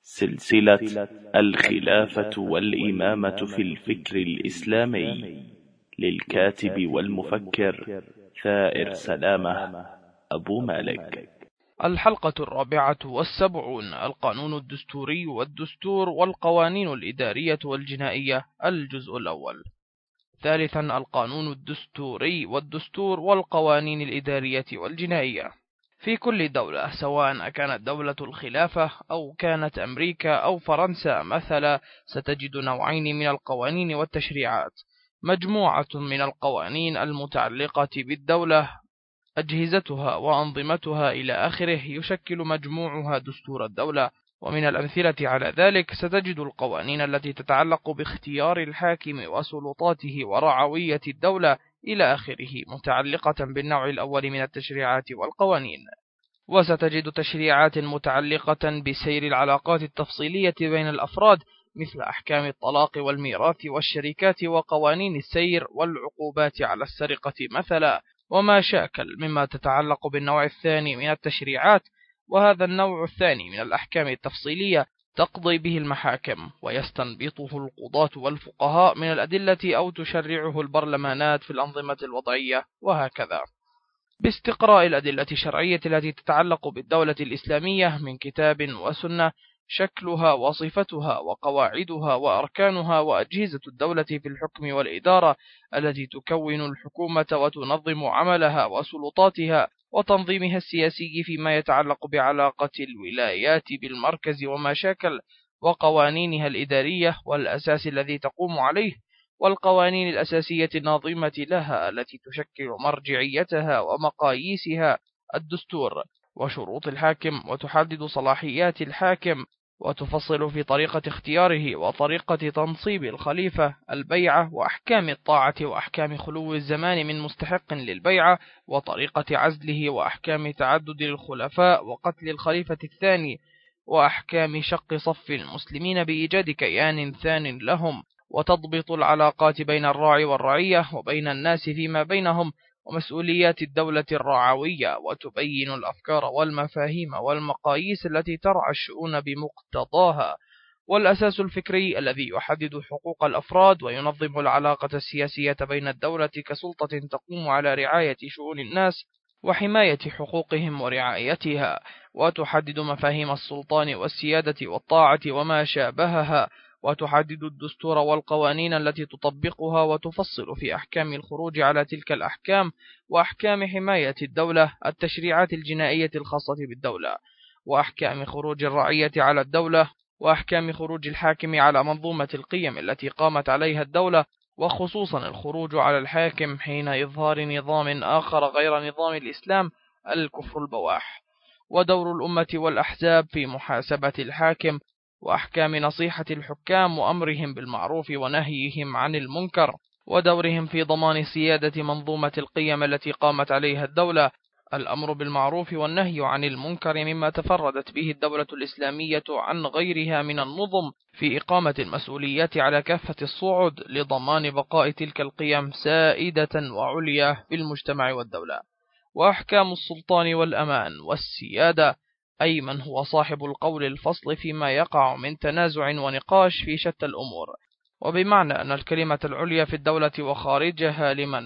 سلسلة الخلافة والإمامة في الفكر الإسلامي للكاتب والمفكر ثائر سلامة أبو مالك. الحلقة 74. القانون الدستوري والدستور والقوانين الإدارية والجنائية. الجزء الأول. ثالثا، القانون الدستوري والدستور والقوانين الإدارية والجنائية. في كل دولة، سواء كانت دولة الخلافة أو كانت أمريكا أو فرنسا مثلا، ستجد نوعين من القوانين والتشريعات: مجموعة من القوانين المتعلقة بالدولة، أجهزتها وأنظمتها إلى آخره، يشكل مجموعها دستور الدولة. ومن الأمثلة على ذلك ستجد القوانين التي تتعلق باختيار الحاكم وسلطاته ورعوية الدولة إلى آخره متعلقة بالنوع الأول من التشريعات والقوانين. وستجد تشريعات متعلقة بسير العلاقات التفصيلية بين الأفراد، مثل أحكام الطلاق والميراث والشركات وقوانين السير والعقوبات على السرقة مثلا، وما شاكل مما تتعلق بالنوع الثاني من التشريعات. وهذا النوع الثاني من الأحكام التفصيلية تقضي به المحاكم، ويستنبطه القضاة والفقهاء من الأدلة، أو تشرعه البرلمانات في الأنظمة الوضعية، وهكذا. باستقراء الأدلة الشرعية التي تتعلق بالدولة الإسلامية من كتاب وسنة، شكلها وصفتها وقواعدها وأركانها وأجهزة الدولة في الحكم والإدارة التي تكون الحكومة وتنظم عملها وسلطاتها وتنظيمها السياسي فيما يتعلق بعلاقة الولايات بالمركز وما شاكل، وقوانينها الإدارية والأساس الذي تقوم عليه، والقوانين الأساسية الناظمة لها التي تشكل مرجعيتها ومقاييسها، الدستور، وشروط الحاكم، وتحدد صلاحيات الحاكم، وتفصل في طريقة اختياره وطريقة تنصيب الخليفة، البيعة، وأحكام الطاعة وأحكام خلو الزمان من مستحق للبيعة، وطريقة عزله، وأحكام تعدد الخلفاء وقتل الخليفة الثاني، وأحكام شق صف المسلمين بإيجاد كيان ثان لهم، وتضبط العلاقات بين الراعي والرعية وبين الناس فيما بينهم، ومسؤوليات الدولة الرعوية، وتبين الأفكار والمفاهيم والمقاييس التي ترعى الشؤون بمقتضاها، والأساس الفكري الذي يحدد حقوق الأفراد وينظم العلاقة السياسية بين الدولة كسلطة تقوم على رعاية شؤون الناس وحماية حقوقهم ورعايتها، وتحدد مفاهيم السلطان والسيادة والطاعة وما شابهها، وتحدد الدستور والقوانين التي تطبقها، وتفصل في أحكام الخروج على تلك الأحكام، وأحكام حماية الدولة، التشريعات الجنائية الخاصة بالدولة، وأحكام خروج الرعية على الدولة، وأحكام خروج الحاكم على منظومة القيم التي قامت عليها الدولة، وخصوصا الخروج على الحاكم حين إظهار نظام آخر غير نظام الإسلام، الكفر البواح، ودور الأمة والأحزاب في محاسبة الحاكم، وأحكام نصيحة الحكام وأمرهم بالمعروف ونهيهم عن المنكر، ودورهم في ضمان سيادة منظومة القيم التي قامت عليها الدولة. الأمر بالمعروف والنهي عن المنكر مما تفردت به الدولة الإسلامية عن غيرها من النظم في إقامة المسؤوليات على كافة الصعد لضمان بقاء تلك القيم سائدة وعليا في المجتمع والدولة. وأحكام السلطان والأمان والسيادة، أي من هو صاحب القول الفصل فيما يقع من تنازع ونقاش في شتى الأمور، وبمعنى أن الكلمة العليا في الدولة وخارجها لمن.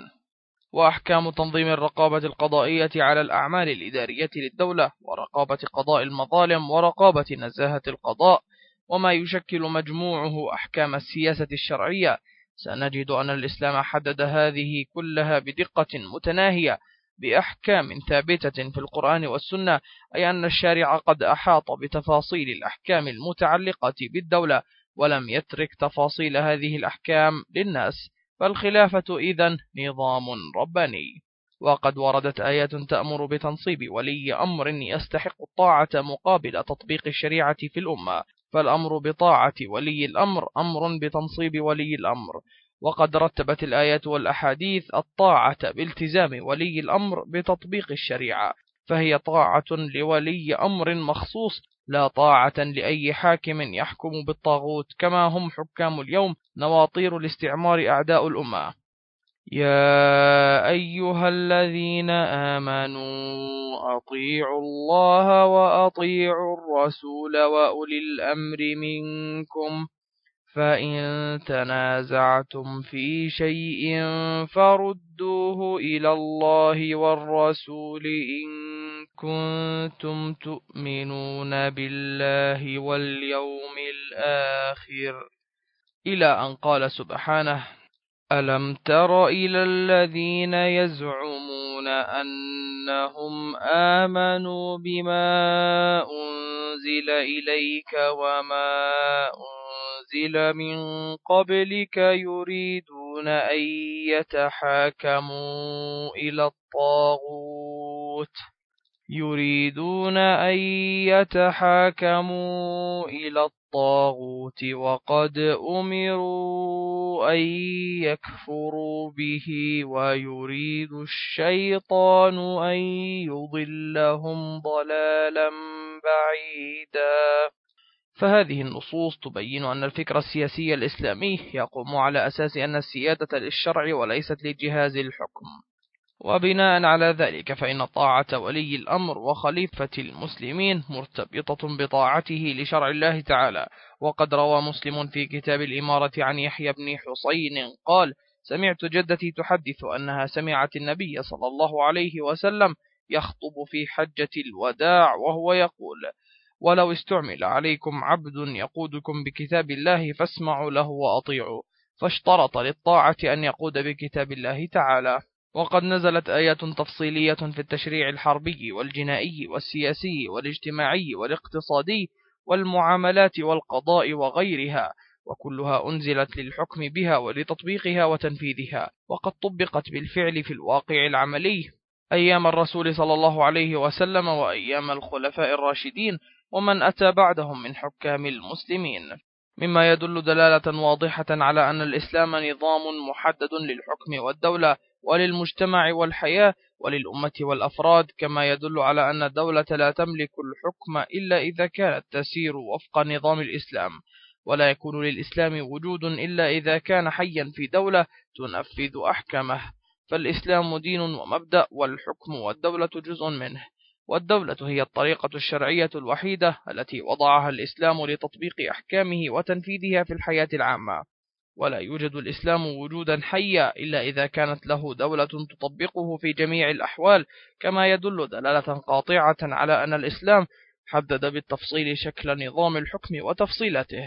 وأحكام تنظيم الرقابة القضائية على الأعمال الإدارية للدولة، ورقابة قضاء المظالم، ورقابة نزاهة القضاء، وما يشكل مجموعه أحكام السياسة الشرعية. سنجد أن الإسلام حدد هذه كلها بدقة متناهية بأحكام ثابتة في القرآن والسنة، أي أن الشارع قد أحاط بتفاصيل الأحكام المتعلقة بالدولة، ولم يترك تفاصيل هذه الأحكام للناس. فالخلافة إذن نظام رباني. وقد وردت آيات تأمر بتنصيب ولي أمر يستحق الطاعة مقابل تطبيق الشريعة في الأمة، فالأمر بطاعة ولي الأمر أمر بتنصيب ولي الأمر. وقد رتبت الآيات والأحاديث الطاعة بالتزام ولي الأمر بتطبيق الشريعة، فهي طاعة لولي أمر مخصوص، لا طاعة لأي حاكم يحكم بالطاغوت، كما هم حكام اليوم نواطير الاستعمار أعداء الأمة. يا أيها الذين آمنوا أطيعوا الله وأطيعوا الرسول وأولي الأمر منكم فإن تنازعتم في شيء فردوه إلى الله والرسول إن كنتم تؤمنون بالله واليوم الآخر، إلى أن قال سبحانه: ألم تر إلى الذين يزعمون أنهم آمنوا بما أنزل إليك وما أنزل من قبلك يريدون أن يتحاكموا إلى الطاغوت وقد أمروا أن يكفروا به ويريد الشيطان أن يضلهم ضلالا بعيدا. فهذه النصوص تبين أن الفكر السياسي الإسلامي يقوم على أساس أن السيادة للشرع وليست لجهاز الحكم، وبناء على ذلك فإن طاعة ولي الأمر وخليفة المسلمين مرتبطة بطاعته لشرع الله تعالى. وقد روى مسلم في كتاب الإمارة عن يحيى بن حسين قال: سمعت جدتي تحدث أنها سمعت النبي صلى الله عليه وسلم يخطب في حجة الوداع وهو يقول: ولو استعمل عليكم عبد يقودكم بكتاب الله فاسمعوا له وأطيعوا، فاشترط للطاعة أن يقود بكتاب الله تعالى. وقد نزلت آيات تفصيلية في التشريع الحربي والجنائي والسياسي والاجتماعي والاقتصادي والمعاملات والقضاء وغيرها، وكلها أنزلت للحكم بها ولتطبيقها وتنفيذها، وقد طبقت بالفعل في الواقع العملي أيام الرسول صلى الله عليه وسلم وأيام الخلفاء الراشدين ومن أتى بعدهم من حكام المسلمين، مما يدل دلالة واضحة على أن الإسلام نظام محدد للحكم والدولة وللمجتمع والحياة وللأمة والأفراد، كما يدل على أن الدولة لا تملك الحكم إلا إذا كانت تسير وفق نظام الإسلام، ولا يكون للإسلام وجود إلا إذا كان حيا في دولة تنفذ أحكامه. فالإسلام دين ومبدأ، والحكم والدولة جزء منه، والدولة هي الطريقة الشرعية الوحيدة التي وضعها الإسلام لتطبيق أحكامه وتنفيذها في الحياة العامة. ولا يوجد الإسلام وجودا حيا إلا إذا كانت له دولة تطبقه في جميع الأحوال، كما يدل دلالة قاطعة على أن الإسلام حدد بالتفصيل شكل نظام الحكم وتفصيلته،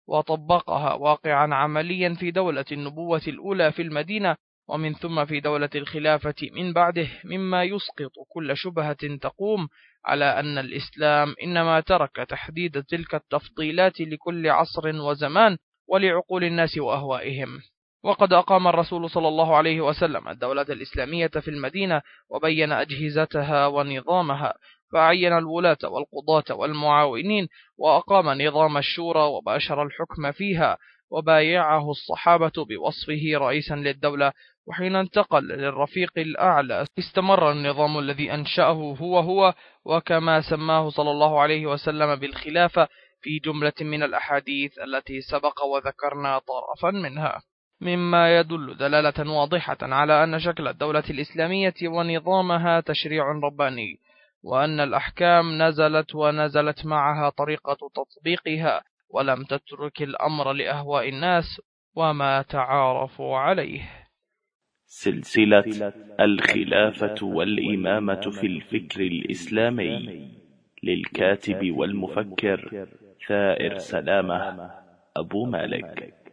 وطبقها واقعا عمليا في دولة النبوة الأولى في المدينة، ومن ثم في دولة الخلافة من بعده، مما يسقط كل شبهة تقوم على أن الإسلام إنما ترك تحديد تلك التفضيلات لكل عصر وزمان ولعقول الناس وأهوائهم. وقد أقام الرسول صلى الله عليه وسلم الدولة الإسلامية في المدينة وبين أجهزتها ونظامها، فعين الولاة والقضاة والمعاونين، وأقام نظام الشورى وباشر الحكم فيها، وبايعه الصحابة بوصفه رئيسا للدولة. وحين انتقل للرفيق الأعلى استمر النظام الذي أنشأه هو وكما سماه صلى الله عليه وسلم بالخلافة في جملة من الأحاديث التي سبق وذكرنا طرفا منها، مما يدل دلالة واضحة على أن شكل الدولة الإسلامية ونظامها تشريع رباني، وأن الأحكام نزلت معها طريقة تطبيقها، ولم تترك الأمر لأهواء الناس وما تعارفوا عليه. سلسلة الخلافة والإمامة في الفكر الإسلامي للكاتب والمفكر ثائر سلامة أبو مالك.